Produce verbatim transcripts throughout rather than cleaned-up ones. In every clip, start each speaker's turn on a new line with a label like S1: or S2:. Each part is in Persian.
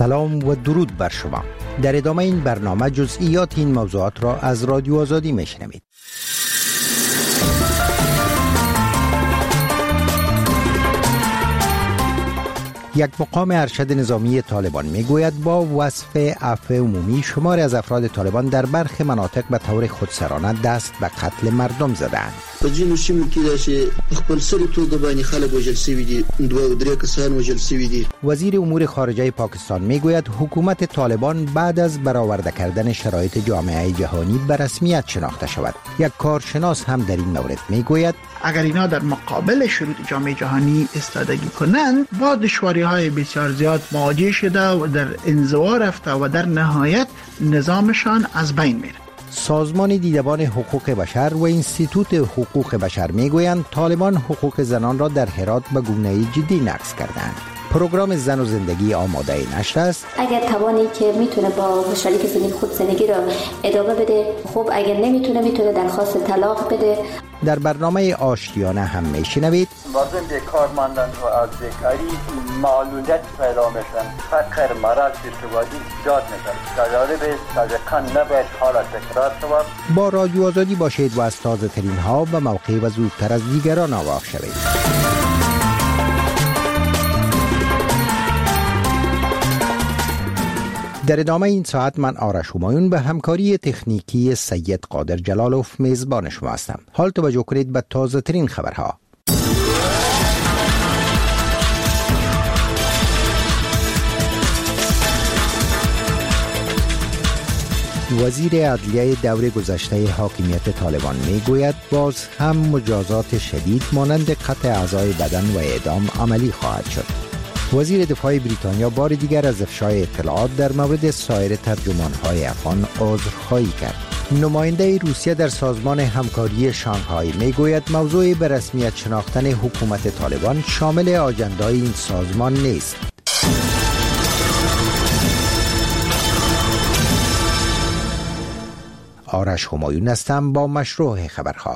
S1: سلام و درود بر شما. در ادامه این برنامه جزئیات این موضوعات را از رادیو آزادی میشنوید. یک مقام ارشد نظامی طالبان میگوید با وصف عفو عمومی شماری از افراد طالبان در برخی مناطق به طور خودسرانه دست به قتل مردم زدند.
S2: په ځینو سیمو کې داسې خپل سري توګه باندې خلک وژل شوي دي، دوه او درې کسان وژل شوي دي.
S1: وزیر امور خارجه پاکستان میگوید حکومت طالبان بعد از برآورده کردن شرایط جامعه جهانی به رسمیت شناخته شود. یک کارشناس هم در این مورد میگوید
S3: اگر اینا در مقابل شروط جامعه جهانی ایستادگی کنند با دشواری‌های بسیار زیاد مواجه شده و در انزوا رفته و در نهایت نظامشان از بین میره.
S1: سازمان دیدبان حقوق بشر و انستیتوت حقوق بشر میگویند طالبان حقوق زنان را در هرات به گونه جدی نقض کردند. پروگرام زن و زندگی آماده نشر است.
S4: اگر توانی که میتونه با شریک زندگی خود زندگی را ادامه بده، خب اگر نمیتونه میتونه درخواست طلاق بده.
S1: در برنامه آشتیانه هم میشنوید
S5: مردم بیکار ماندن و از بیکاری معلولیت پیدا میشن، فقر، مرض، بی‌ثباتی زیاد میشن. جالب صادقاً نباید حالت تکرار شود.
S1: با رادیو آزادی باشید و از تازه ترین ها به موقع و زودتر از دیگران آگاه شوید. در ادامه این ساعت من آرش همایون به همکاری تکنیکی سید قادر جلالوف میزبان شما هستم. حال توجه کنید به تازه ترین خبرها. وزیر عدلیه دوره گذشته حاکمیت طالبان میگوید باز هم مجازات شدید مانند قطع اعضای بدن و اعدام عملی خواهد شد. وزیر دفاع بریتانیا بار دیگر از افشای اطلاعات در مورد سایر ترجمان‌های افغان عذرخواهی کرد. نماینده روسیه در سازمان همکاری شانگهای میگوید موضوع به رسمیت شناختن حکومت طالبان شامل آجندای این سازمان نیست. آرش همایون هستم با مشروع خبرها.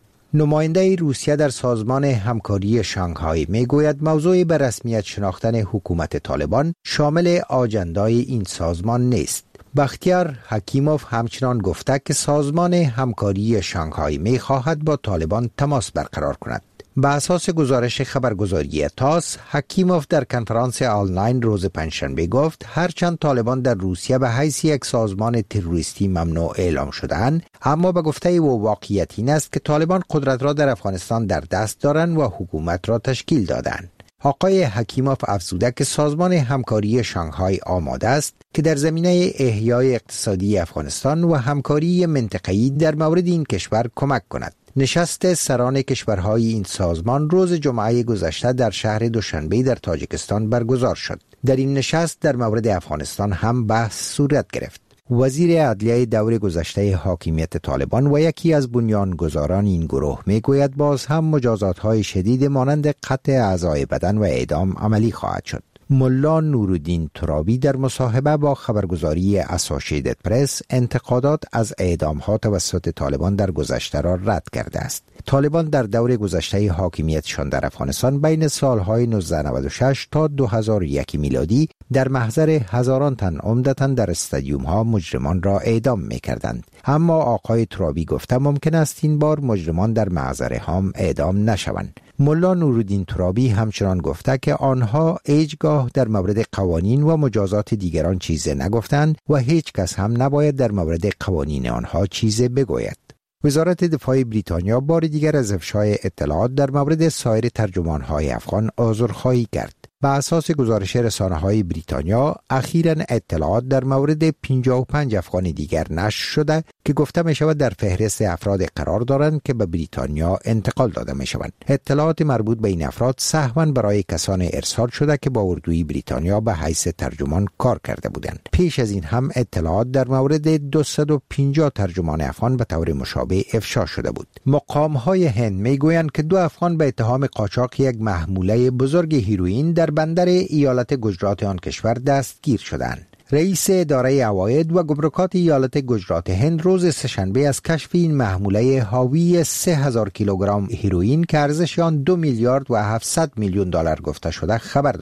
S1: نماینده روسیه در سازمان همکاری شانگهای میگوید موضوع به رسمیت شناختن حکومت طالبان شامل آجندای این سازمان نیست. بختیار حکیموف همچنان گفته که سازمان همکاری شانگهای میخواهد با طالبان تماس برقرار کند. به اساس گزارش خبرگزاری تاس، حکیموف در کنفرانس آنلاین روز پنجشنبه گفت هرچند طالبان در روسیه به حیث یک سازمان تروریستی ممنوع اعلام شده‌اند، اما به گفته او واقعیت این است که طالبان قدرت را در افغانستان در دست دارند و حکومت را تشکیل دادند. آقای حکیموف افزوده که سازمان همکاری شانگهای آماده است که در زمینه احیای اقتصادی افغانستان و همکاری منطقه‌ای در مورد این کشور کمک کند. نشست سران کشورهای این سازمان روز جمعه گذشته در شهر دوشنبه در تاجیکستان برگزار شد. در این نشست در مورد افغانستان هم بحث صورت گرفت. وزیر عدلیه دوره گذشته حاکمیت طالبان و یکی از بنیانگذاران این گروه میگوید باز هم مجازات‌های شدید مانند قطع اعضای بدن و اعدام عملی خواهد شد. ملا نورالدین ترابی در مصاحبه با خبرگزاری اسوسییتد پرس انتقادات از اعدام‌ها توسط طالبان در گذشته را رد کرده است. طالبان در دور گذشته حاکمیتشان در افغانستان بین سالهای نوزده نود و شش تا دو هزار و یک میلادی در محضر هزاران تن عمدتاً در استادیوم‌ها مجرمان را اعدام می‌کردند. اما آقای ترابی گفته ممکن است این بار مجرمان در محضر هم اعدام نشوند. ملا نورالدین ترابی همچنان گفته که آنها هیچگاه در مورد قوانین و مجازات دیگران چیزی نگفتند و هیچ کس هم نباید در مورد قوانین آنها چیزی بگوید. وزارت دفاع بریتانیا بار دیگر از افشای اطلاعات در مورد سایر ترجمان‌های افغان عذرخواهی کرد. به اساس گزارش رسانه‌های بریتانیا اخیراً اطلاعات در مورد پنجاه و پنج افغان دیگر نشر شده که گفته می شود در فهرست افراد قرار دارند که به بریتانیا انتقال داده می شوند. اطلاعات مربوط به این افراد سهواً برای کسان ارسال شده که با اردوی بریتانیا به حیث ترجمان کار کرده بودند. پیش از این هم اطلاعات در مورد دویست و پنجاه ترجمان افغان به طور مشابه افشا شده بود. مقام‌های هند میگویند که دو افغان به اتهام قاچاق یک محموله بزرگ هیروئین در بندر ایالت گجرات آن کشور دستگیر شدند. رئیس اداره عواید و گمرکات ایالت گجرات هند روز سه‌شنبه از کشف این محموله حاوی سه هزار کیلوگرم هیروئین که ارزش آن دو میلیارد و هفتصد میلیون دلار گفته شده خبر داده بود.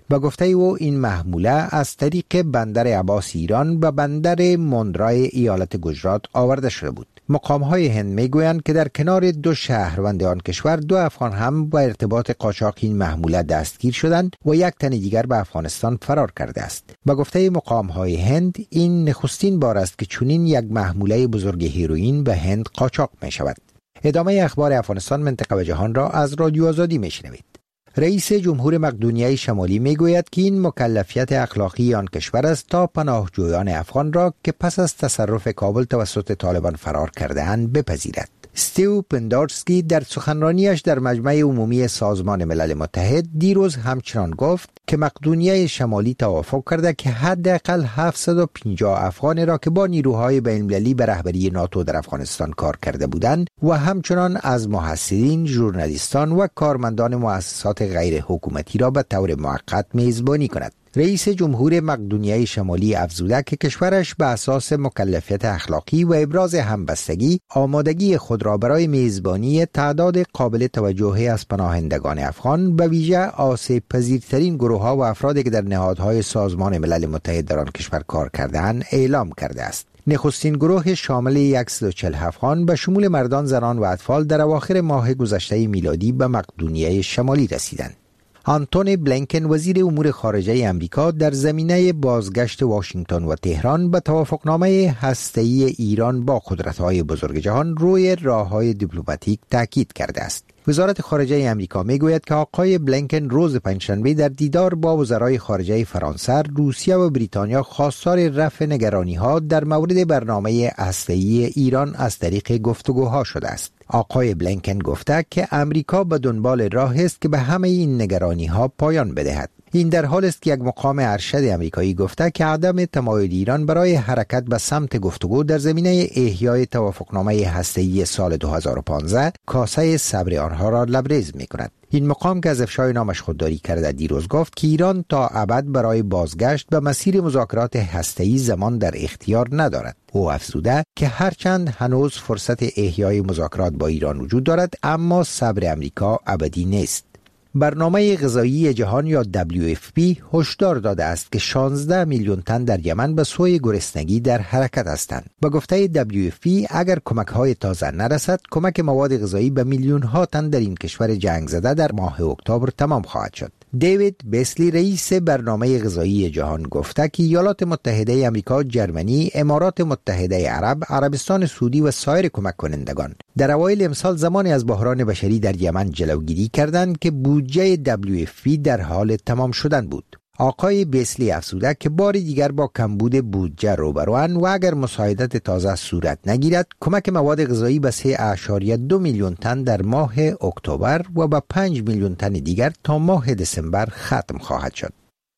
S1: با گفته او این محموله از طریق بندر عباس ایران و بندر موندرای ایالت گجرات آورده شده بود. مقام‌های هند میگویند که در کنار دو شهروند آن کشور دو افغان هم با ارتباط قاچاق این محموله دستگیر شدند و یک تن دیگر به افغانستان فرار کرده است. با گفته مقام‌های هند این نخستین بار است که چنین یک محموله بزرگ هیروئین به هند قاچاق می شود. ادامه اخبار افغانستان، منطقه و جهان را از رادیو آزادی میشنوید. رئیس جمهور مقدونیه شمالی میگوید که این مکلفیت اخلاقی آن کشور است تا پناهجویان افغان را که پس از تصرف کابل توسط طالبان فرار کرده‌اند بپذیرد. استیو پندارسکی در سخنرانیش در مجمع عمومی سازمان ملل متحد دیروز همچنان گفت که مقدونیه شمالی توافق کرده که حداقل هفتصد و پنجاه افغان را که با نیروهای بین‌المللی به رهبری ناتو در افغانستان کار کرده بودند و همچنان از محصلین، ژورنالیستان و کارمندان مؤسسات غیر حکومتی را به طور موقت میزبانی کند. رئیس جمهور مقدونیه شمالی افزوده که کشورش به اساس مکلفیت اخلاقی و ابراز همبستگی آمادگی خود را برای میزبانی تعداد قابل توجهی از پناهندگان افغان به ویژه آسیب پذیرترین گروه‌ها و افرادی که در نهادهای سازمان ملل متحد در آن کشور کار کرده‌اند اعلام کرده است. نخستین گروه شامل صد و چهل افغان به شمول مردان، زنان و اطفال در اواخر ماه گذشته میلادی به مقدونیه شمالی رسیدند. آنتونی بلینکن وزیر امور خارجه امریکا در زمینه بازگشت واشنگتن و تهران به توافقنامه هسته‌ای ایران با قدرت‌های بزرگ جهان روی راه‌های دیپلماتیک تاکید کرده است. وزارت خارجه امریکا میگوید که آقای بلینکن روز پنجشنبه در دیدار با وزرای خارجه فرانسه، روسیه و بریتانیا خواستار رفع نگرانی‌ها در مورد برنامه هسته‌ای ایران از طریق گفتگوها شده است. آقای بلینکن گفته که امریکا به دنبال راه است که به همه این نگرانی‌ها پایان بدهد. این در حال است که یک مقام ارشد امریکایی گفته که عدم تمایل ایران برای حرکت به سمت گفتگو در زمینه احیای توافقنامه هسته‌ای سال دو هزار و پانزده کاسه صبر آنها را لبریز می‌کند. این مقام که از افشای نامش خودداری کرده دیروز گفت که ایران تا ابد برای بازگشت به مسیر مذاکرات هسته‌ای زمان در اختیار ندارد. او افزوده که هرچند هنوز فرصت احیای مذاکرات با ایران وجود دارد اما صبر امریکا ابدی نیست. برنامه غذایی جهان یا دبلیو اف پی هشدار داده است که شانزده میلیون تن در یمن به سوی گرسنگی در حرکت هستند. با گفته دبلیو اف پی اگر کمک‌های تازه نرسد، کمک مواد غذایی به میلیون‌ها تن در این کشور جنگ زده در ماه اکتبر تمام خواهد شد. دیوید بیسلی رئیس برنامه غذایی جهان گفته که ایالات متحده آمریکا، جرمنی، امارات متحده عرب، عربستان سعودی و سایر کمک کنندگان در اوایل امسال زمانی از بحران بشری در یمن جلوگیری کردند که بودجه دبلیو اف پی در حال تمام شدن بود. آقای بیسلی افزوده که بار دیگر با کمبود بودجه روبروان و اگر مساعدت تازه صورت نگیرد، کمک مواد غذایی به سه اعشاریه دو میلیون تن در ماه اکتبر و به پنج میلیون تن دیگر تا ماه دسامبر ختم خواهد شد.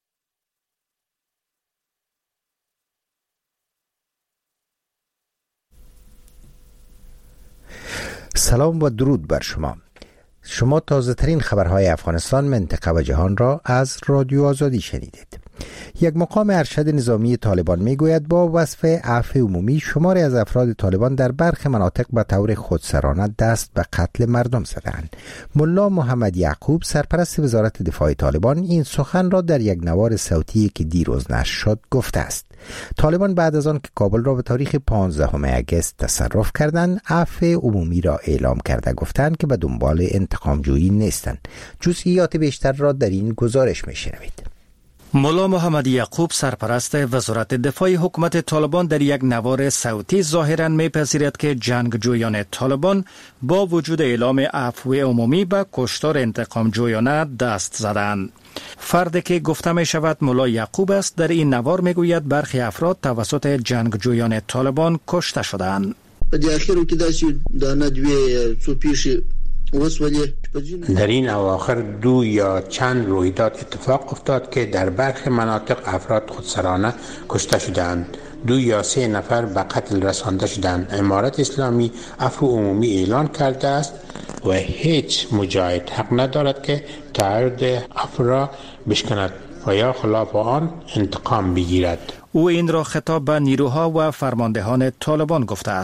S1: سلام و درود بر شما. شما تازه ترین خبرهای افغانستان، منطقه و جهان را از رادیو آزادی شنیدید. یک مقام ارشد نظامی طالبان میگوید با وصف عفو عمومی شماری از افراد طالبان در برخی مناطق به طور خودسرانه دست به قتل مردم زدند. ملا محمد یعقوب سرپرست وزارت دفاع طالبان این سخن را در یک نوار صوتی که دیروز نشر شد گفته است. طالبان بعد از آن که کابل را به تاریخ پانزدهم آگوست تصرف کردند، عفو عمومی را اعلام کرده گفتند که به دنبال انتقام جویی نیستند. جزئیات بیشتر را در این گزارش میشنوید.
S6: ملا محمد یعقوب سرپرست وزارت دفاع حکومت طالبان در یک نوار صوتی ظاهراً میپذیرد که جنگجویان طالبان با وجود اعلام عفو عمومی به کشتار انتقام جویانه دست زدند. فردی که گفته می شود ملا یعقوب است در این نوار میگوید برخی افراد توسط جنگجویان طالبان کشته شدند.
S7: در این اواخر دو یا چند رویداد اتفاق افتاد که در برخی مناطق افراد خودسرانه کشته شدند. دو یا سه نفر به قتل رسانده شدند. امارت اسلامی عفو عمومی اعلان کرده است و هیچ مجاهد حق ندارد که تعرض عفو را بشکند و یا خلاف آن انتقام بگیرد.
S6: او این را خطاب به نیروها و فرماندهان طالبان گفته است.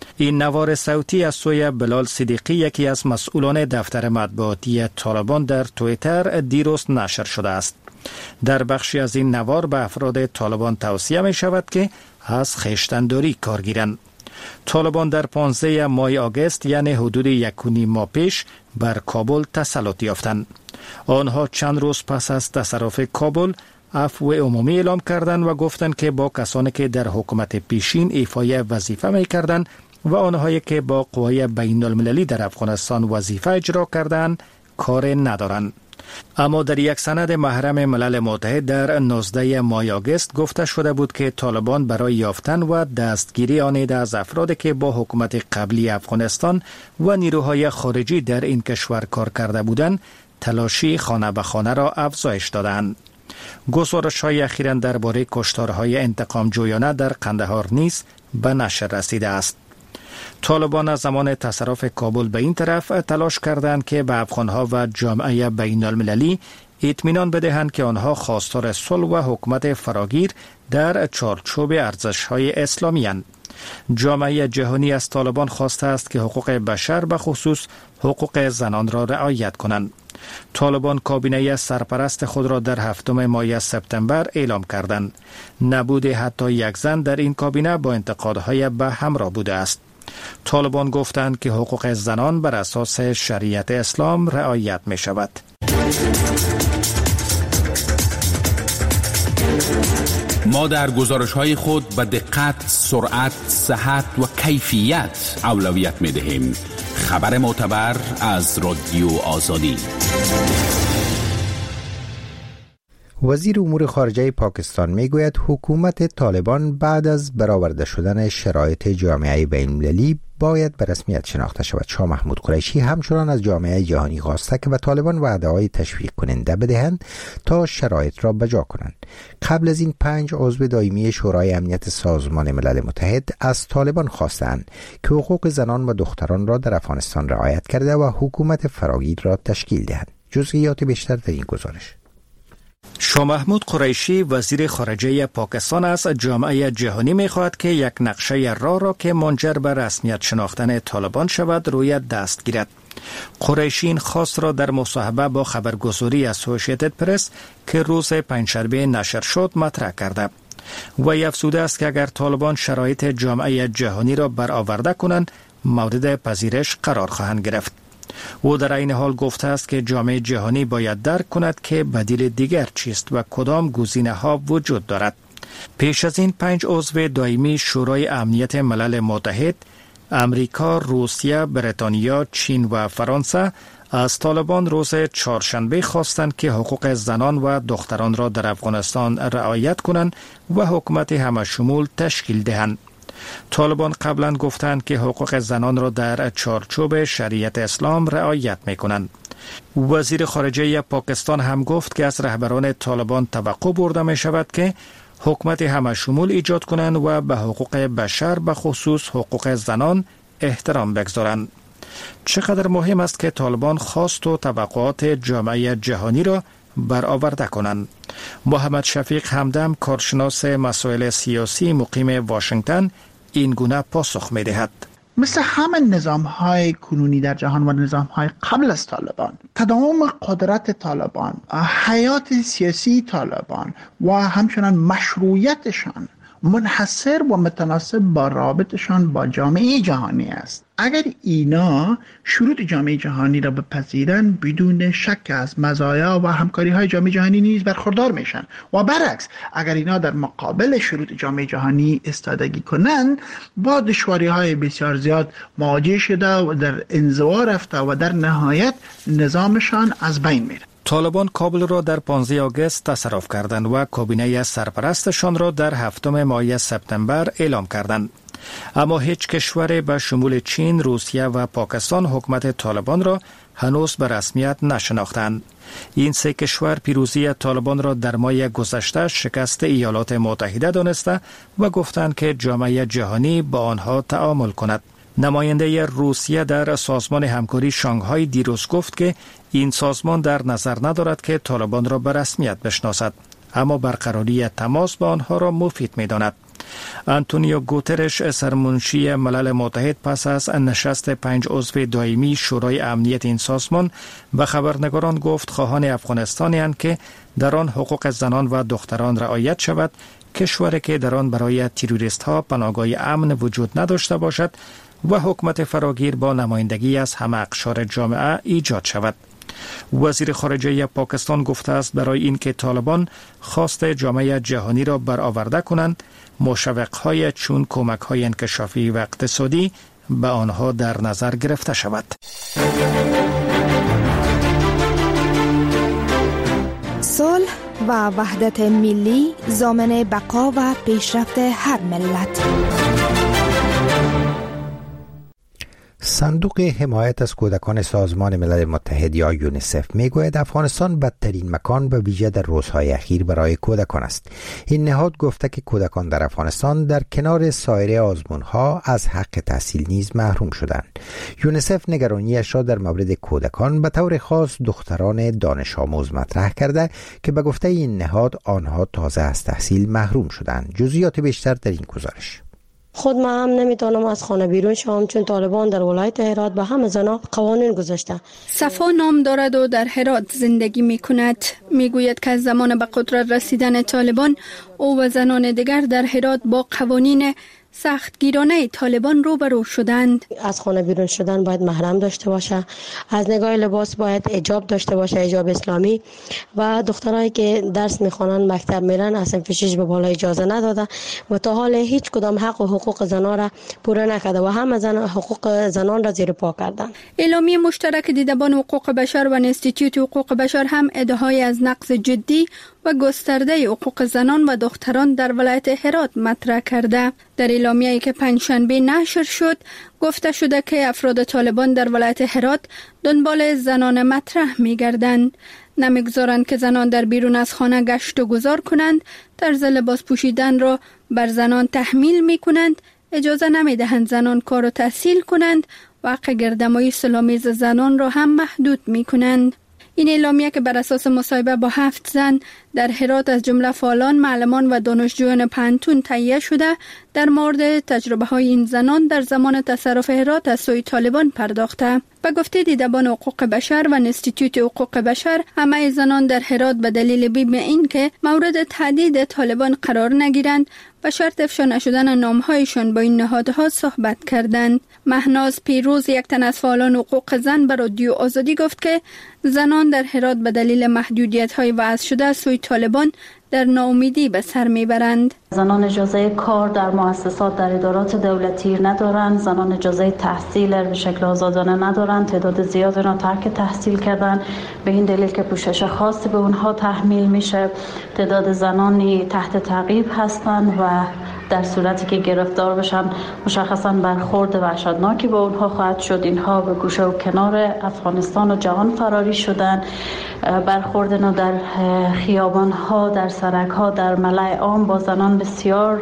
S6: این نوار صوتی از سوی بلال صدیقی، یکی از مسئولان دفتر مطبوعاتی طالبان، در توییتر دیروز نشر شده است. در بخشی از این نوار به افراد طالبان توصیه می شود که از خویشتن‌داری کار گیرند. طالبان در پانزده ماه آگوست، یعنی حدود یک و نیم ماه پیش، بر کابل تسلط یافتند. آنها چند روز پس از تصرف کابل عفو عمومی اعلام کردند و گفتند که با کسانی که در حکومت پیشین ایفای وظیفه می کردند و آنهایی که با قوای بین المللی در افغانستان وظیفه اجرا کردند کار ندارند. اما در یک سند محرم ملل متحد در نوزده ماه آگوست گفته شده بود که طالبان برای یافتن و دستگیری آن از افرادی که با حکومت قبلی افغانستان و نیروهای خارجی در این کشور کار کرده بودند، تلاشی خانه به خانه را افزایش دادند. گزارش‌های اخیراً درباره کشتارهای انتقام جویانه در قندهار نیز به نشر رسیده است. طالبان از زمان تصرف کابل به این طرف تلاش کردند که به افغانها و جامعه بین المللی اطمینان بدهند که آنها خواستار صلح و حکومت فراگیر در چارچوب ارزش‌های اسلامی اند. جامعه جهانی از طالبان خواسته است که حقوق بشر به خصوص حقوق زنان را رعایت کنند. طالبان کابینه سرپرست خود را در هفتم ماه سپتامبر اعلام کردند. نبود حتی یک زن در این کابینه با انتقادهای به همراه بوده است. طالبان گفتند که حقوق زنان بر اساس شریعت اسلام رعایت می شود.
S8: ما در گزارش‌های خود به دقت، سرعت، صحت و کیفیت اولویت می دهیم. خبر معتبر از رادیو آزادی.
S1: وزیر امور خارجه پاکستان میگوید حکومت طالبان بعد از برآورده شدن شرایط جامعه بین‌المللی باید به رسمیت شناخته شود. شاه محمود قریشی همچنان از جامعه جهانی خواسته که به طالبان وعده‌های تشویق کننده بدهند تا شرایط را بجا کنند. قبل از این پنج عضو دائمی شورای امنیت سازمان ملل متحد از طالبان خواستند که حقوق زنان و دختران را در افغانستان رعایت کرده و حکومت فراگیر را تشکیل دهند. جزئیات بیشتر در این گزارش.
S6: شاه محمود قریشی وزیر خارجه پاکستان از جامعه جهانی می‌خواهد که یک نقشه راه را که منجر به رسمیت شناختن طالبان شود روی دست گیرد. قریشی این خواست را در مصاحبه با خبرگزاری اسوسییتد پرس که روز پنجشنبه نشر شد مطرح کرده. و افزوده است که اگر طالبان شرایط جامعه جهانی را برآورده کنند مورد پذیرش قرار خواهند گرفت. او در این حال گفته است که جامعه جهانی باید درک کند که بدیل دیگر چیست و کدام گزینه‌ها وجود دارد. پیش از این پنج عضو دائمی شورای امنیت ملل متحد، امریکا، روسیه، بریتانیا، چین و فرانسه از طالبان روز چهارشنبه خواستند که حقوق زنان و دختران را در افغانستان رعایت کنند و حکومت همه‌شمول تشکیل دهند. طالبان قبلا گفتند که حقوق زنان را در چارچوب شریعت اسلام رعایت می کنند. وزیر خارجه پاکستان هم گفت که از رهبران طالبان توقع برده می شود که حکومت همه‌شمول ایجاد کنند و به حقوق بشر به خصوص حقوق زنان احترام بگذارند. چقدر مهم است که طالبان خواست و توقعات جامعه جهانی را برآورده کنند. محمد شفیق همدم، کارشناس مسائل سیاسی مقیم واشنگتن، این گونه پاسخ می دهد.
S3: مثل همه نظام‌های کنونی در جهان و نظام‌های قبل از طالبان، تداوم قدرت طالبان، حیات سیاسی طالبان و همچنان مشروعیتشان منحصر و متناسب با رابطشان با جامعه جهانی است. اگر اینا شروط جامعه جهانی را بپذیرند بدون شک از مزایا و همکاری های جامعه جهانی نیز برخوردار میشن و برعکس اگر اینا در مقابل شروط جامعه جهانی ایستادگی کنند با دشواری های بسیار زیاد مواجه شده و در انزوا رفته و در نهایت نظامشان از بین میره.
S6: طالبان کابل را در پانزده آگوست تصرف کردند و کابینه سرپرستشان را در هفتم ماه سپتامبر اعلام کردند. اما هیچ کشور به شمول چین، روسیه و پاکستان حکومت طالبان را هنوز به رسمیت نشناختند. این سه کشور پیروزی طالبان را در ماه گذشته شکست ایالات متحده دانسته و گفتند که جامعه جهانی با آنها تعامل کند. نماینده روسیه در سازمان همکاری شانگهای دیروز گفت که این سازمان در نظر ندارد که طالبان را به رسمیت بشناسد، اما برقراری تماس با آنها را مفید می داند. آنتونیو گوترش سرمنشی ملل متحد پس از نشست پنج عضو دائمی شورای امنیت این سازمان به خبرنگاران گفت خواهان افغانستانی اند که در آن حقوق زنان و دختران رعایت شود، کشوری که در آن برای تروریست ها پناهگاه امن وجود نداشته باشد و حکومت فراگیر با نمایندگی از همه اقشار جامعه ایجاد شود. وزیر خارجه پاکستان گفته است برای اینکه طالبان خواست جامعه جهانی را برآورده کنند، مشوق‌های چون کمک‌های انکشافی و اقتصادی به آنها در نظر گرفته شود.
S9: صلح و وحدت ملی ضامن بقا و پیشرفت هر ملت.
S1: صندوق حمایت از کودکان سازمان ملل متحد یا یونیسف میگوید افغانستان بدترین مکان به ویژه در روزهای اخیر برای کودکان است. این نهاد گفته که کودکان در افغانستان در کنار سایر آزمونها از حق تحصیل نیز محروم شدند. یونیسف نگرانیش را در مورد کودکان به طور خاص دختران دانش آموز مطرح کرده که به گفته این نهاد آنها تازه از تحصیل محروم شدند. جزئیات بیشتر در این گزارش.
S10: خود من هم نمیتونم از خانه بیرون شوم چون طالبان در ولایت هرات به همه زنا قوانین گذاشته.
S11: صفا نام دارد و در هرات زندگی میکند. میگوید که از زمان به قدرت رسیدن طالبان او و زنان دیگر در هرات با قوانین سختگیرانه طالبان روبرو شدند.
S10: از خانه بیرون شدن باید محرم داشته باشه، از نگاه لباس باید حجاب داشته باشه، حجاب اسلامی، و دخترایی که درس میخوانن مکتب میرن از صنف شش به بالا اجازه نداده و تا حال هیچ کدام حق و حقوق زنان را پوره نکرده و همه زن حقوق زنان را زیر پا کردن.
S11: اعلامیه مشترک دیدبان حقوق بشر و انستیتوت حقوق بشر هم ادعای از نقض جدی و گسترده حقوق زنان و دختران در ولایت هرات مطرح کرده. در اعلامیه‌ای که پنجشنبه نشر شد گفته شده که افراد طالبان در ولایت هرات دنبال زنان مطرح می‌گردند، نمی‌گذارند که زنان در بیرون از خانه گشت و گذار کنند، طرز لباس پوشیدن را بر زنان تحمیل می‌کنند، اجازه نمی‌دهند زنان کار و تحصیل کنند و حق گردمایی صلح‌آمیز زنان را هم محدود می‌کنند. این اعلامیه که بر اساس مصاحبه با هفت زن در هرات از جمله فعالان، معلمان و دانشجویان پانتون تهیه شده در مورد تجربه های این زنان در زمان تصرف هرات از سوی طالبان پرداخته. به گفته دیدبان حقوق بشر و انستیتوت حقوق بشر، همه زنان در هرات به دلیل بیم این که مورد تهدید طالبان قرار نگیرند و شرط افشا نشدن نامهایشان با این نهادها صحبت کردند. مهناز پیروز، یک تن از فعالان حقوق زن، به رادیو آزادی گفت که زنان در هرات به دلیل محدودیت‌های وضع شده از سوی طالبان در ناامیدی به سر میبرند.
S12: زنان اجازه کار در مؤسسات در ادارات دولتی ندارند، زنان اجازه تحصیل به شکل آزادانه ندارند، تعداد زیادی را ترک تحصیل کردن به این دلیل که پوشش خاصی به اونها تحمیل میشه. تعداد زنانی تحت تعقیب هستند و در صورتی که گرفتار بشن مشخصا برخورد وحشتناکی با اونها خواهد شد. اینها به گوشه و کنار افغانستان و جهان فراری شدن. برخورد نو در خیابان ها، در سرک ها، در ملأ عام با زنان بسیار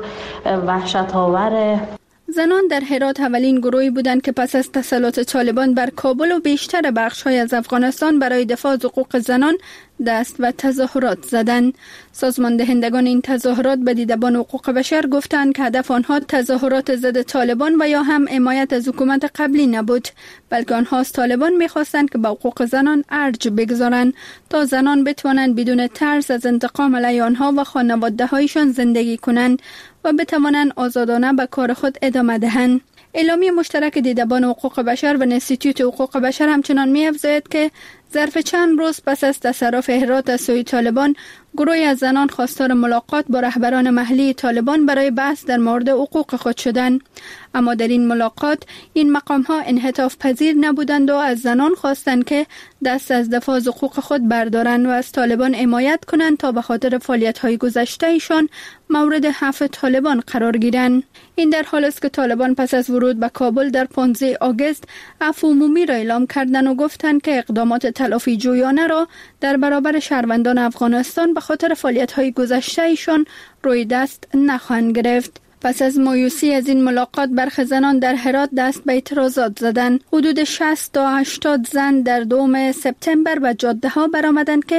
S12: وحشت آوره.
S11: زنان در هرات اولین گروهی بودند که پس از تسلط طالبان بر کابل و بیشتر بخش‌های از افغانستان برای دفاع از حقوق زنان دست و تظاهرات زدند. سازمان دهندگان این تظاهرات به دیدبان حقوق بشر گفتند که هدف آنها تظاهرات ضد طالبان و یا هم حمایت از حکومت قبلی نبود، بلکه آنها از طالبان می‌خواستند که به حقوق زنان ارج بگذارند تا زنان بتوانند بدون ترس از انتقام علیه آنها و خانواده‌هایشان زندگی کنند و بتوانند آزادانه به کار خود ادامه دهند. اعلامیه مشترک دیدبان حقوق بشر و انستیتوت حقوق بشر همچنان می‌افزاید که ظرف چند روز پس از تصرف هرات از سوی طالبان، گروهی از زنان خواستار ملاقات با رهبران محلی طالبان برای بحث در مورد حقوق خود شدند. اما در این ملاقات این مقام‌ها انعطاف پذیر نبودند و از زنان خواستند که دست از دفاع از حقوق خود بردارند و از طالبان حمایت کنند تا به خاطر فعالیت‌های گذشته‌شان مورد حرف طالبان قرار گیرند. این در حالی است که طالبان پس از ورود به کابل در پانزده آگوست عفو عمومی را اعلام کردند و گفتند که اقدامات تلافی جویانه را در برابر شهروندان افغانستان به خاطر فعالیت‌های گذشته‌شان روی دست نخواهند گرفت. پس از مایوسی از این ملاقات، برخی زنان در هرات دست به اعتراضات زدند. حدود شصت تا هشتاد زن در دوم سپتامبر به جاده ها برآمدند که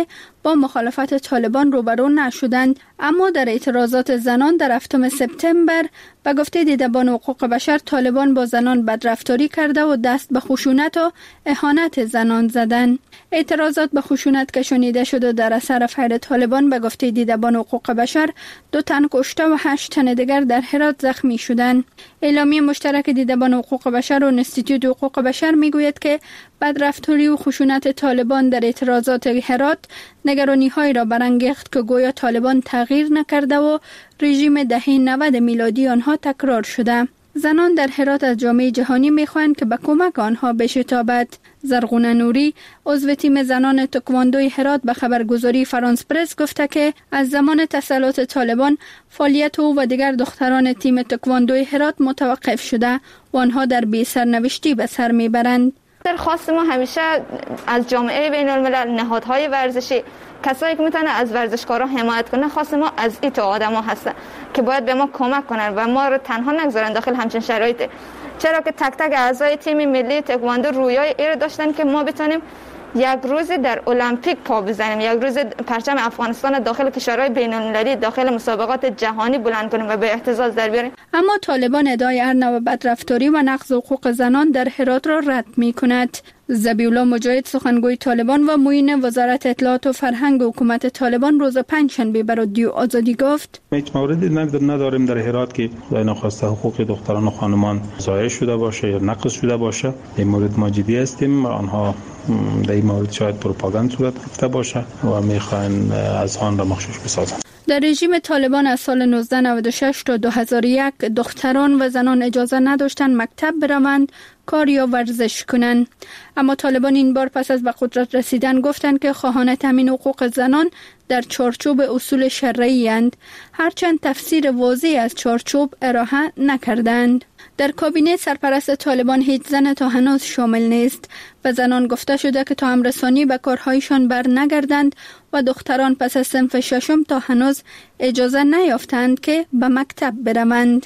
S11: با مخالفت طالبان روبرو نشدند، اما در اعتراضات زنان در هفتم سپتامبر به گفته دیدبان حقوق بشر طالبان با زنان بدرفتاری کرده و دست به خشونت و اهانت زنان زدند. اعتراضات به خشونت که شنیده شده در اثر فعل طالبان به گفته دیدبان حقوق بشر دو تن کشته و هشت تن دیگر در هرات زخمی شدند. اعلامیه مشترک دیدبان حقوق بشر و انستیتوت حقوق بشر میگوید که بدرفتاری و خشونت طالبان در اعتراضات هرات نگرانی‌هایی را برانگیخت که گویا طالبان تغییر نکرده و رژیم دهه نود میلادی آنها تکرار شده. زنان در هرات از جامعه جهانی می‌خواهند که به کمک آنها بشتابد. زرغونه نوری عضو تیم زنان تکواندوی هرات به خبرگزاری فرانس پرس گفته که از زمان تسلط طالبان فعالیت او و دیگر دختران تیم تکواندوی هرات متوقف شده و آنها در بی سرنوشتی به سر میبرند.
S13: درخواست ما همیشه از جامعه بین الملل، نهادهای ورزشی، کسایی که میتونه از ورزشکارا حمایت کنه، خواست ما از این تا آدما هستن که باید به ما کمک کنن و ما رو تنها نگذارن داخل همچین شرایطی. چرا که تک تک اعضای تیم ملی تکواندو رویای این داشتن که ما بتونیم یک روزی در المپیک پا بزنیم، یک روز پرچم افغانستان داخل کشورهای بین المللی، داخل مسابقات جهانی بلند کنیم و به اعتزاز در بیاریم.
S11: اما طالبان ادعای هر نوع بدرفتاری و نقض حقوق زنان در هرات را رد می کند. ذبیحالله مجاهد سخنگوی طالبان و معین وزارت اطلاعات و فرهنگ حکومت طالبان روز پنجشنبه بر رادیو آزادی گفت:
S14: هیچ موردی نداریم در هرات که خدای نخواسته حقوق دختران و خانمان ضایع شده باشه یا نقض شده باشه. این مورد ما جدی هستیم. آنها در این مورد شاید پروپاگاند صورت گرفته باشه و میخواین از آن را مخشوش بسازن.
S11: در رژیم طالبان از سال نوزده نود و شش تا دو هزار و یک دختران و زنان اجازه نداشتند مکتب بروند، کار یا ورزش کنند. اما طالبان این بار پس از به قدرت رسیدن گفتند که خواهان تامین حقوق زنان در چارچوب اصول شرعی اند، هرچند تفسیر واضحی از چارچوب ارائه نکردند. در کابینه سرپرست طالبان هیچ زن تا هنوز شامل نیست و زنان گفته شده که تا امرسانی به کارهایشان بر نگردند و دختران پس از صنف ششم تا هنوز اجازه نیافتند که به مکتب بروند.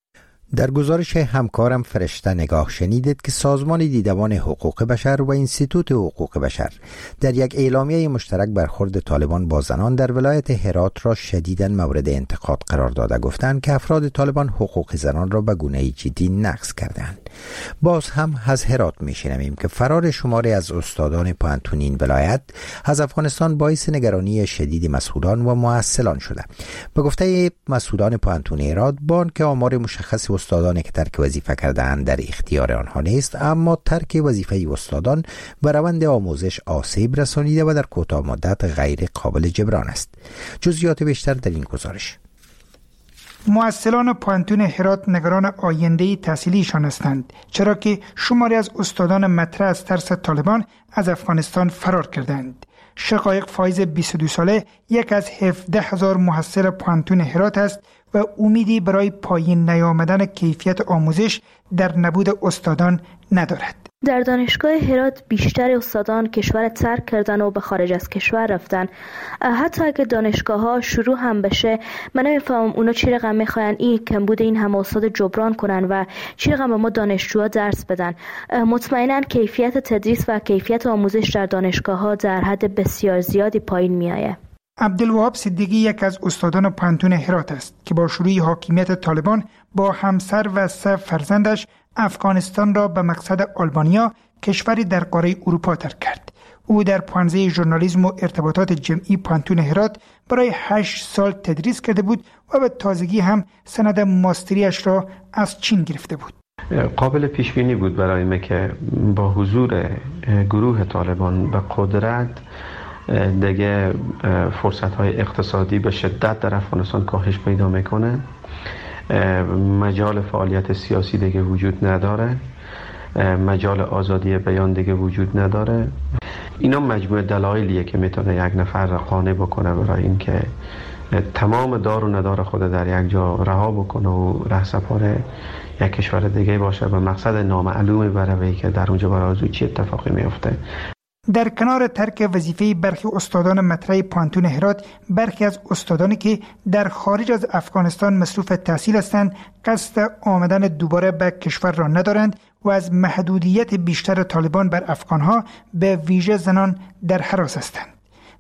S1: در گزارش همکارم فرشته نگاه شنیدید که سازمان دیدبان حقوق بشر و انستیتوت حقوق بشر در یک اعلامیه مشترک برخورد طالبان با زنان در ولایت هرات را شدیداً مورد انتقاد قرار داده گفتند که افراد طالبان حقوق زنان را به گونه‌ای جدی نقض کردند. باز هم از هرات می‌شنویم که فرار شماری از استادان پوهنتون این ولایت از افغانستان باعث نگرانی شدید مسئولان و مؤثلان شده. به گفته مسئولان پوهنتون هرات، بانک آمار مشخص استادانی که ترک وظیفه کرده‌اند در اختیار آنها نیست، اما ترک وظیفه استادان به روند آموزش آسیب رسانیده و در کوتاه مدت غیر قابل جبران است. جزئیات بیشتر در این گزارش.
S15: مؤثران پوهنتون هرات نگران آینده تحصیلیشان هستند، چرا که شماری از استادان مطرح از ترس طالبان از افغانستان فرار کردند. شقایق فایز بیست و دو ساله یک از هفده هزار محصل پوهنتون هرات است و امیدی برای پایین نیامدن کیفیت آموزش در نبود استادان ندارد.
S16: در دانشگاه هرات بیشتر استادان کشور ترک کردن و به خارج از کشور رفتن. حتی اگه دانشگاه ها شروع هم بشه، من نمیفهمم اونا چی رقم میخواین این کمبود این همه استاد جبران کنن و چی رقم به ما دانشجوها درس بدن. مطمئنا کیفیت تدریس و کیفیت آموزش در دانشگاه ها در حد بسیار زیادی پایین میایه.
S15: عبدالوهاب صدیقی یک از استادان پوهنتون هرات است که با شروع حاکمیت طالبان با همسر و سه فرزندش افغانستان را به مقصد آلبانیا، کشوری در قاره اروپا، ترک کرد. او در پانزه ژورنالیسم و ارتباطات جمعی پوهنتون هرات برای هشت سال تدریس کرده بود و به تازگی هم سند ماستریش را از چین گرفته بود.
S17: قابل پیش بینی بود برای ما که با حضور گروه طالبان به قدرت دیگه فرصت‌های اقتصادی به شدت در افغانستان کاهش پیدا میکنه، مجال فعالیت سیاسی دیگه وجود نداره، مجال آزادی بیان دیگه وجود نداره. اینا مجموعه دلایلیه که میتونه یک نفر را قانع بکنه برای اینکه تمام دار و ندار خود در یک جا رها بکنه و رهسپار یک کشور دیگه باشه به مقصد نامعلوم بروی که در اونجا برای چی اتفاقی میفته.
S15: در کنار ترک وظیفه برخی استادان مطرح پوهنتون هرات، برخی از استادانی که در خارج از افغانستان مصروف تحصیل هستند قصد آمدن دوباره به کشور را ندارند و از محدودیت بیشتر طالبان بر افغانها به ویژه زنان در هراس هستند.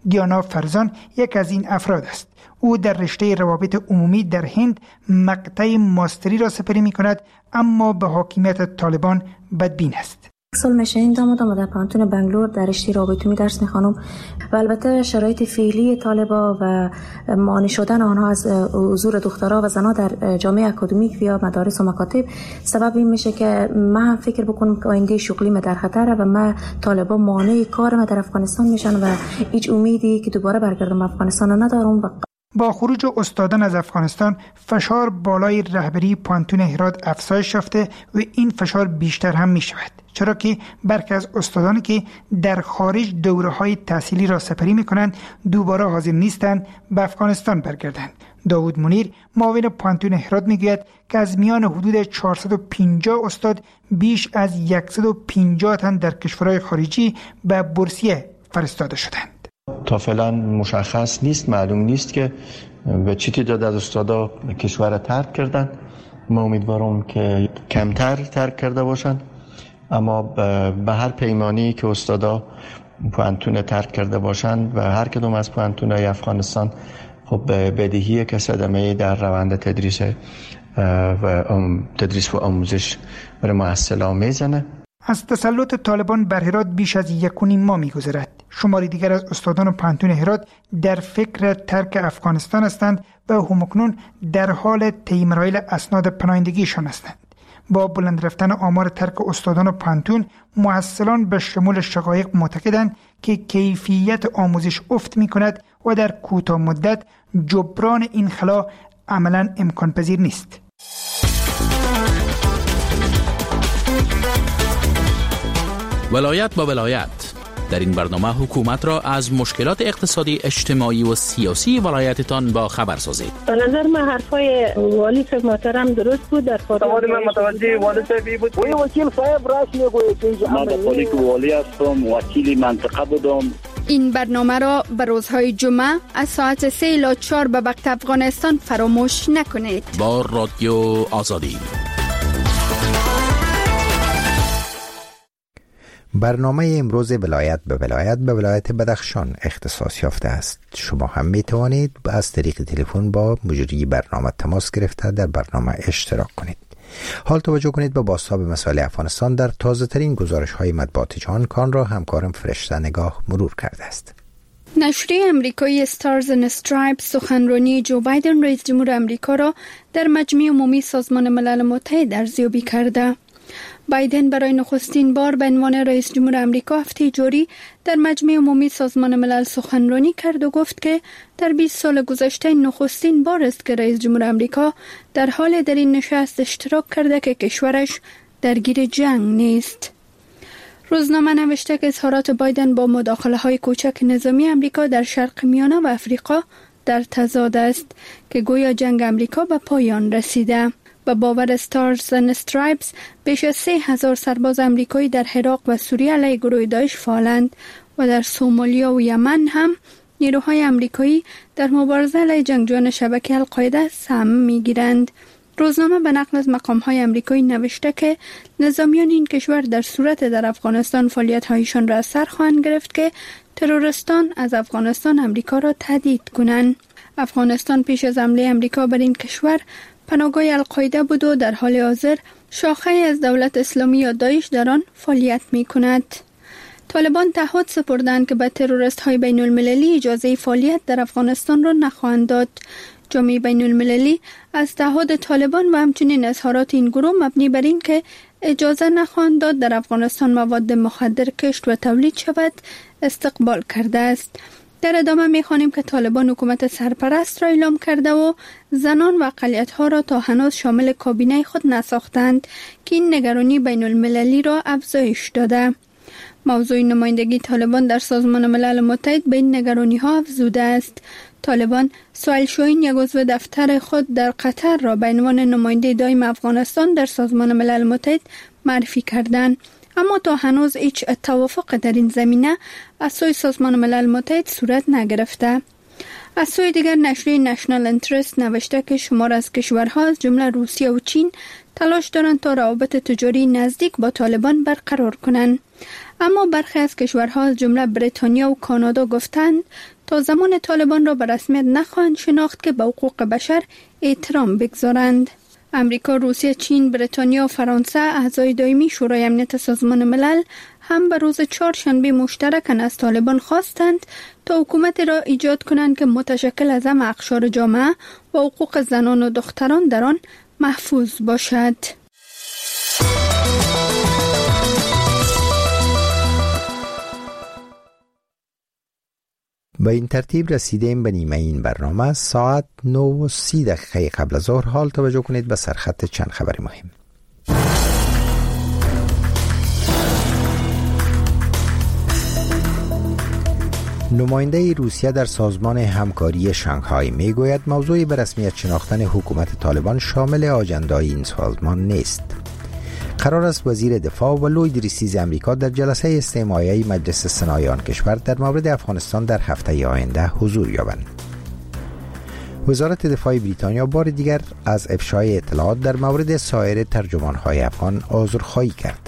S15: دیانا فرزان یک از این افراد است. او در رشته روابط عمومی در هند مقطع ماستری را سپری می کند، اما به حاکمیت طالبان بدبین است.
S12: سال میشه این دامادم در پانتون بنگلور در رشته رابطه عمومی درس میخوانم و البته شرایط فعلی طالبا و مانع شدن آنها از حضور دخترها و زنها در جامعه اکادمیک یا مدارس و مکاتب سبب این میشه که من فکر بکنم که آینده شغلی ما در خطره و من طالبا مانع کار ما در افغانستان میشن و هیچ امیدی که دوباره برگردم افغانستان ندارم. و
S15: با خروج استادان از افغانستان فشار بالای رهبری پانتون هرات افزایش یافته و این فشار بیشتر هم می شود، چرا که برخی از استادانی که در خارج دوره‌های تحصیلی را سپری می کنند دوباره حاضر نیستند به افغانستان برگردند. داوود منیر معاون پانتون هرات می گوید که از میان حدود چهارصد و پنجاه استاد بیش از صد و پنجاه تن در کشورهای خارجی به بورسیه فرستاده شدند.
S18: تا فعلا مشخص نیست، معلوم نیست که به چه تعداد از استادا کشور را ترک کردن. ما امیدوارم که کمتر ترک کرده باشند، اما به هر پیمانی که استادا پانتون ترک کرده باشند و هر کدوم از پانتون‌های افغانستان خب بدیهیه که صدمه در روند تدریس و تدریس و آموزش بر محصلان میزنه.
S15: از تسلط طالبان بر هرات بیش از یک و نیم ماه می‌گذرد. شماری دیگر از استادان پانتون هرات در فکر ترک افغانستان هستند و همکنون در حال طی مراحل اسناد پناهندگیشان هستند. با بلند رفتن آمار ترک استادان پانتون، محصلان به شمول شقایق معتقدند که کیفیت آموزش افت می‌کند و در کوتاه مدت جبران این خلا عملاً امکان پذیر نیست.
S8: ولایت با ولایت. در این برنامه حکومت را از مشکلات اقتصادی، اجتماعی و سیاسی ولایتتان با خبر سازید.
S19: به نظر من حرفای والی صاحب محترم درست بود. در
S5: سوال من متوجه والی صاحب بود. وی وکیل صاحب راش میگوید که من به خودی که والی هستم، وکیل منطقه بودم.
S11: این برنامه را به روزهای جمعه از ساعت سه الی چهار به وقت افغانستان فراموش نکنید.
S8: با رادیو آزادی.
S1: برنامه امروز ولایت به ولایت به ولایت بدخشان اختصاص یافته است. شما هم می توانید از طریق تلفن با مجری برنامه تماس گرفته در برنامه اشتراک کنید. حال توجه کنید به بازتاب مسائل افغانستان در تازه ترین گزارش های مطبوعات جهان کان را همکارم فرشته نگاه مرور کرده است.
S11: نشریه امریکایی استارز اند استرایپس سخنرانی جو بایدن رئیس جمهور امریکا را در مجمع عمومی سازمان ملل متحد ارزیابی کرده. بایدن برای نخستین بار به عنوان رئیس جمهور امریکا هفته جاری در مجمع عمومی سازمان ملل سخنرانی کرد و گفت که در بیست سال گذشته نخستین بار است که رئیس جمهور امریکا در حال در این نشست اشتراک کرده که کشورش درگیر جنگ نیست. روزنامه نوشته که اظهارات بایدن با مداخله های کوچک نظامی امریکا در شرق میانه و افریقا در تضاد است که گویا جنگ امریکا به پایان رسیده. با باور استارز اند استرایپس بیش از سه هزار سرباز امریکایی در عراق و سوریه علیه گروه داعش فعالند و در سومالیا و یمن هم نیروهای امریکایی در مبارزه علیه جنگجویان شبکه القاعده سهم میگیرند. روزنامه به نقل از مقام‌های امریکایی نوشته که نظامیان این کشور در صورت در افغانستان فعالیت‌هایشان را از سر خواهند گرفت که تروریستان از افغانستان امریکا را تهدید کنند. افغانستان پیش از حمله امریکا بر این کشور پناهگاه القاعده بود و در حال حاضر شاخه از دولت اسلامی یا داعش در آن فعالیت می‌کند. طالبان تعهد سپردند که به تروریست‌های بین المللی اجازه فعالیت در افغانستان را نخواهند داد. جامعه بین المللی از تعهد طالبان و همچنین اظهارات این گروه مبنی بر این که اجازه نخواهند داد در افغانستان مواد مخدر کشت و تولید شود استقبال کرده است. در ادامه می‌خوانیم که طالبان حکومت سرپرست را اعلام کرده و زنان و اقلیت‌ها را تا هنوز شامل کابینه خود نساختند که این نگرانی بین المللی را افزایش داده. موضوع نمایندگی طالبان در سازمان ملل متحد به این نگرانی‌ها افزوده است. طالبان سوال شوین یک عضو دفتر خود در قطر را به عنوان نماینده دائم افغانستان در سازمان ملل متحد معرفی کردند، اما تا هنوز هیچ توافق در این زمینه از سوی سازمان ملل متحد صورت نگرفته. از سوی دیگر نشریه نشنال انترست نوشته که شمار از کشورها از جمله روسیه و چین تلاش دارند تا روابط تجاری نزدیک با طالبان برقرار کنند، اما برخی از کشورها از جمله بریتانیا و کانادا گفتند تا زمان طالبان را به رسمیت نخواهند شناخت که به حقوق بشر احترام بگذارند. امریکا، روسیه، چین، بریتانیا و فرانسه اعضای دائمی شورای امنیت سازمان ملل هم به روز چهارشنبه مشترکاً از طالبان خواستند تا حکومت را ایجاد کنند که متشکل از همه اقشار جامعه و حقوق زنان و دختران در آن محفوظ باشد.
S1: با این ترتیب رسیدیم به نیمه این برنامه. ساعت نه و سی دقیقه قبل از ظهر. حال توجه کنید به سرخط چند خبر مهم. نماینده روسیه در سازمان همکاری شانگهای می گوید موضوع به رسمیت شناختن حکومت طالبان شامل آجندای این سازمان نیست. قرار است وزیر دفاع و لوید ریسیز امریکا در جلسه استماعی مجلس سنای کشور در مورد افغانستان در هفته آینده حضور یابند. وزارت دفاع بریتانیا بار دیگر از افشای اطلاعات در مورد سایر ترجمان‌های افغان عذرخواهی کرد.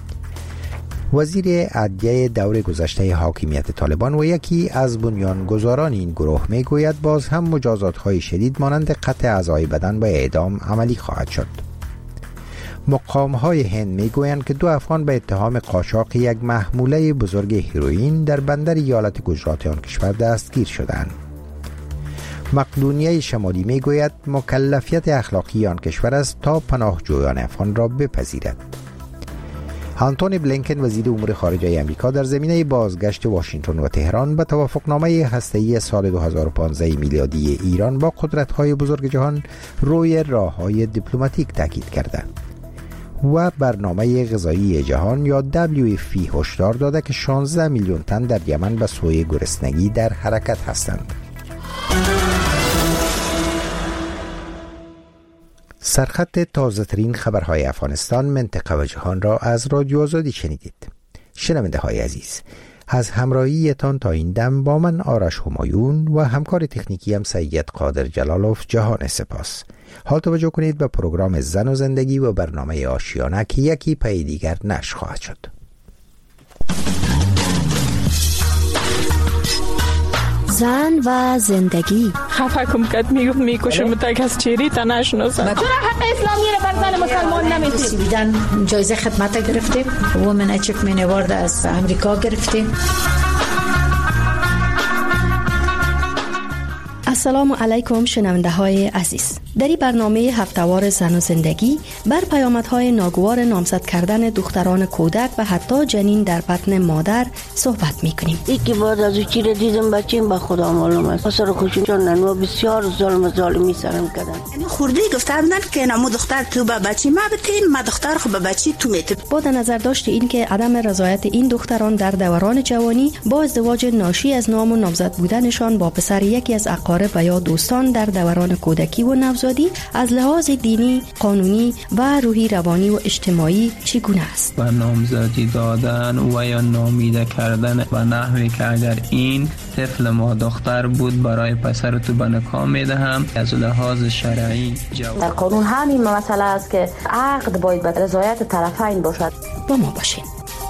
S1: وزیر عدلیه دور گذشته حاکمیت طالبان و یکی از بنیانگذاران این گروه می گوید باز هم مجازات‌های شدید مانند قطع اعضای بدن و اعدام عملی خواهد شد. مقام‌های هند می‌گویند که دو افغان به اتهام قاچاق یک محموله بزرگ هیروئین در بندر ایالت گجرات آن کشور دستگیر شدند. مقدونیه شمالی می‌گوید مکلفیت اخلاقی آن کشور است تا پناهجویان افغان را بپذیرد. آنتونی بلینکن وزیر امور خارجه آمریکا در زمینه بازگشت واشنگتن و تهران به توافقنامه هسته‌ای سال دو هزار و پانزده میلادی ایران با قدرت‌های بزرگ جهان روی راه‌های دیپلماتیک تاکید کرده و برنامه غذایی جهان یا دبلیو اف پی هشدار داده که شانزده میلیون تن در یمن به سوی گرسنگی در حرکت هستند. سرخط تازه ترین خبرهای افغانستان، منطقه و جهان را از رادیو آزادی شنیدید. شنونده های عزیز، از همراهیتان تا این دم با من آرش همایون و همکار تکنیکی هم سید قادر جلالوف جهان سپاس. حال توجه کنید به پروگرام زن و زندگی و برنامه آشیانه که یکی پی دیگر نشر خواهد شد.
S9: زن و زندگی.
S20: خفه کم کد میگفت میکشم تا کس چیری تا نشناسم.
S21: چرا حق اسلامی رو بر زن مسلمان نمیدید؟ بیدن جایزه خدمت گرفتیم، وومن اچیومنت اوارد از امریکا گرفتیم.
S9: السلام علیکم شنونده های عزیز. در این برنامه هفتهوار زن و زندگی بر پیامدهای ناگوار نامزد کردن دختران کودک و حتی جنین در بطن مادر صحبت میکنیم.
S22: یکی بعد از چی رو دیدم بچیم به خدا معلوم است. پسر خوشم چون ننو بسیار ظلم ظالمی سرم کردن.
S21: یعنی خوردی گفتن که نمو دختر تو به بچی ما بتین، ما دختر خو به بچی تو میتین.
S9: با در نظر داشت این که عدم رضایت این دختران در دوران جوانی با ازدواج ناشی از نام و نامزد بودنشان با پسر یکی از اقارب و یا دوستان در دوران کودکی و نوزادی از لحاظ دینی، قانونی و روحی، روانی و اجتماعی چگونه است؟
S23: و نامزدی دادن و یا نامیده کردن و نحوی که اگر این طفل ما دختر بود برای پسر تو به نکاح میدهم از لحاظ شرعی جواز.
S12: در قانون همین مسئله است که عقد باید به رضایت طرفین باشد.
S9: با ما باشین.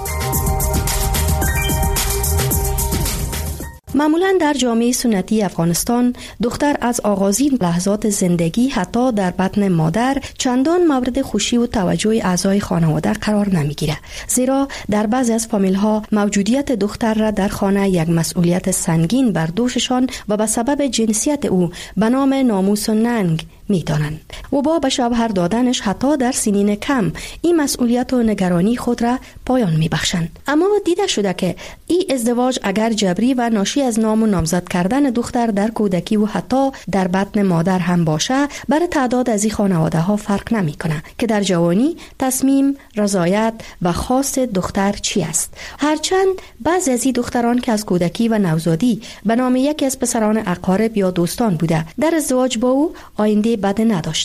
S9: معمولا در جامعه سنتی افغانستان دختر از آغازین لحظات زندگی حتی در بطن مادر چندان مورد خوشی و توجه اعضای خانواده قرار نمیگیره، زیرا در بعضی از فامیل ها موجودیت دختر را در خانه یک مسئولیت سنگین بر دوششان و به سبب جنسیت او به نام ناموس و ننگ می دانند و با به شوهر دادنش حتی در سنین کم این مسئولیت و نگرانی خود را پایان می بخشند. اما دیده شده که این ازدواج اگر جبری و ناشی از نام و نامزد کردن دختر در کودکی و حتی در بطن مادر هم باشه، بر تعداد از این خانواده ها فرق نمی کنه که در جوانی تصمیم، رضایت و خواست دختر چی است. هرچند بعضی از این دختران که از کودکی و نوزادی به نام یکی از پسران اقارب یا دوستان بوده در ازدواج با او آینده بد نداشته،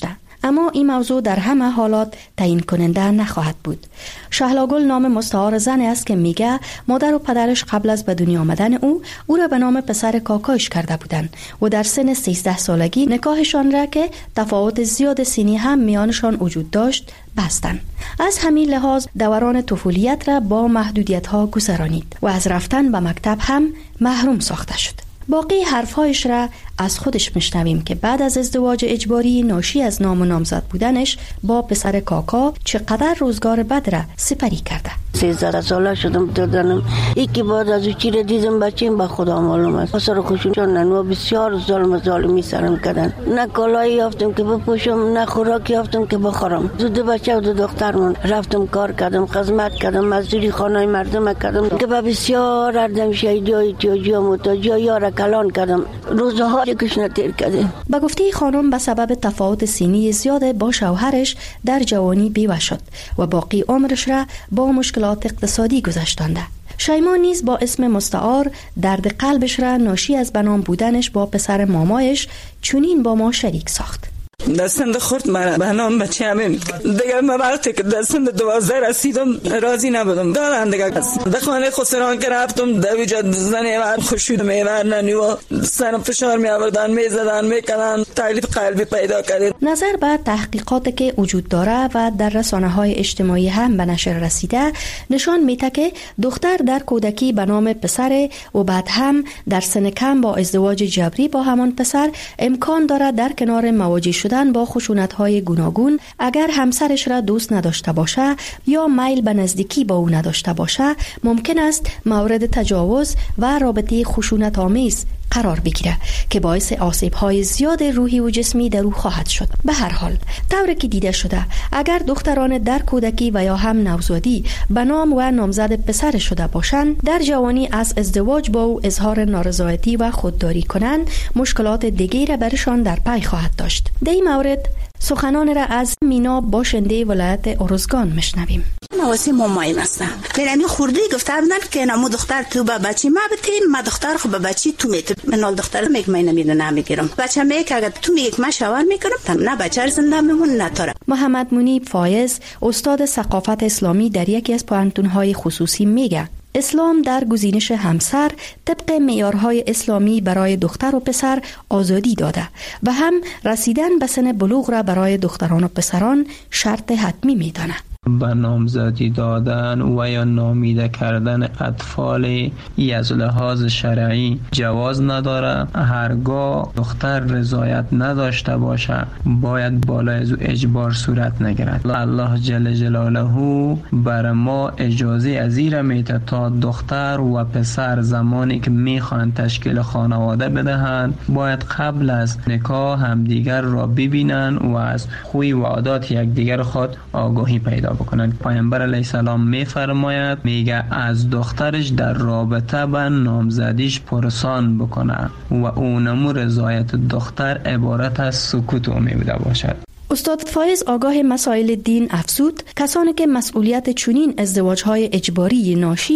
S9: اما این موضوع در همه حالات تعیین کننده نخواهد بود. شهلاگل نام مستعار زن است که میگه مادر و پدرش قبل از به دنیا آمدن او او را به نام پسر کاکایش کرده بودند و در سن سیزده سالگی نکاحشان را که تفاوت زیاد سنی هم میانشان وجود داشت بستند. از همین لحاظ دوران طفولیت را با محدودیت ها گذرانید و از رفتن به مکتب هم محروم ساخته شد. باقی حرفهایش را از خودش میشنویم که بعد از ازدواج اجباری ناشی از نام و نامزد بودنش با پسر کاکا چقدر روزگار بد را سپری کرده.
S22: سیزده ساله شدم دادنم یکی بعد از چی را دیدم بچیم به خدا معلوم است. پسر خوشون چون ننوا بسیار ظلم ظالمی سرم کردن. نه کالایی یافتم که بپوشم نه خوراکی یافتم که بخورم. دو بچه و دو دخترمون رفتم کار کردم، خدمت کردم، مزدوری خانه مردم کردم که به بسیار اردم شهیدای تیاجی و متاجی یار کلان کردم. روزها یکیش نتیر کردم.
S9: به گفته خانم به سبب تفاوت سنی زیاد با شوهرش در جوانی بیوه شد و باقی عمرش را با مشکلات اقتصادی گذشتانده. شیما نیز با اسم مستعار درد قلبش را ناشی از بنام بودنش با پسر مامایش چنین با ما شریک ساخت.
S2: دستند خورد من به نام بچه همین دیگه من وقتی که دستند دوازده رسیدم راضی نبودم دارن دیگه در خانه خسران که رفتم در ویجاد زنی من خوشید میورنن و سرم فشار می آوردن می زدن می کنن تکلیف قلبی پیدا کردید.
S9: نظر به تحقیقاتی که وجود داره و در رسانه های اجتماعی هم به نشر رسیده نشان میده که دختر در کودکی به نام پسر و بعد هم در سن کم با ازدواج جبری با همان پسر امکان داره در کنار مواجه شدن با خشونت‌های گوناگون اگر همسرش را دوست نداشته باشه یا میل به نزدیکی با او نداشته باشه ممکن است مورد تجاوز و رابطه خشونت آمیز قرار بگیره که باعث آسیب‌های زیاد روحی و جسمی در او خواهد شد. به هر حال طوری که دیده شده اگر دختران در کودکی و یا هم نوزادی به نام و نامزد پسر شده باشند در جوانی از ازدواج با او اظهار نارضایتی و خودداری کنند مشکلات دیگری را برشان در پی خواهد داشت. در این مورد سخنان را از مینا باشنده ولایت ارزگان مشنویم.
S4: نواسی مامایم هستم. من خورده گفته بودن که نمو دختر تو با بچی ما بتین ما دختر خو با بچی تو میت من نال دختر میگ من نمیدونم میگیرم بچه میگ اگه تو میگ ما شاور میکنم نه بچه زنده میمون نه تاره.
S9: محمد منیب فایز استاد ثقافت اسلامی در یکی از پوهنتون‌های خصوصی میگه اسلام در گزینش همسر طبق معیارهای اسلامی برای دختر و پسر آزادی داده و هم رسیدن به سن بلوغ را برای دختران و پسران شرط حتمی میدانه.
S23: به نامزدی دادن و یا نامیده کردن اطفال از لحاظ شرعی جواز نداره. هرگاه دختر رضایت نداشته باشه باید بالای از او اجبار صورت نگیرد. الله جل جلاله بر ما اجازه از این میده تا دختر و پسر زمانی که میخوان تشکیل خانواده بدهند باید قبل از نکاح همدیگر را ببینن و از خوی و عادات یکدیگر خود آگاهی پیدا بکنند. پیامبر علیه السلام میفرماید میگه از دخترش در رابطه با نامزدیش پرسان بکنه و اونمو رضایت دختر عبارت از سکوت امیده باشد.
S9: استاد فایز آگاه مسائل دین افزود کسانی که مسئولیت چنین ازدواج‌های اجباری ناشی